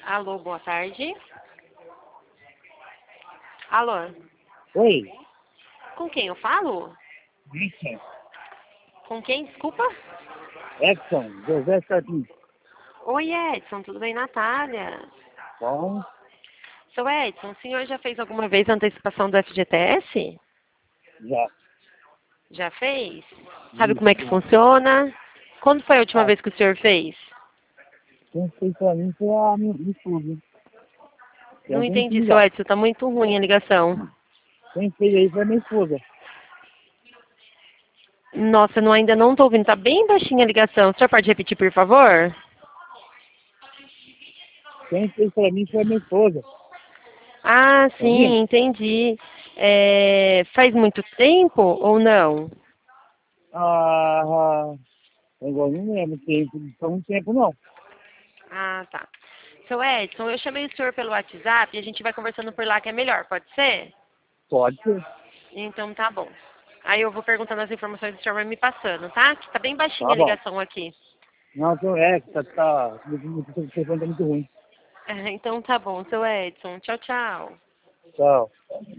Alô, boa tarde. Alô, Oi, com quem eu falo? Edson, Com quem, desculpa? Edson, José Sardim. Oi, Edson, tudo bem, Natália? Bom, Seu Edson, o senhor já fez alguma vez a antecipação do FGTS? já. Já fez? Sabe como é que Isso. funciona? Quando foi a última Ah, vez que o senhor fez? quem fez pra mim foi a minha esposa. Tem Não um entendi, tempinho seu já. Edson, tá muito ruim a ligação. Quem fez aí foi a minha esposa. Nossa, ainda não tô ouvindo, tá bem baixinha a ligação. O senhor pode repetir, por favor? Quem fez pra mim foi a minha esposa. Ah, Tá ouvindo? sim, entendi. Faz muito tempo ou não? Ah, agora não lembro. Faz muito tempo não. Ah, tá. Seu Edson, eu chamei o senhor pelo WhatsApp e a gente vai conversando por lá que é melhor, pode ser? Pode ser. Então tá bom. Aí eu vou perguntando as informações e o senhor vai me passando, tá? Que tá bem baixinha Tá a bom. ligação aqui. Não, o telefone tá muito ruim. Então tá bom, seu Edson. Tchau, tchau. Tchau.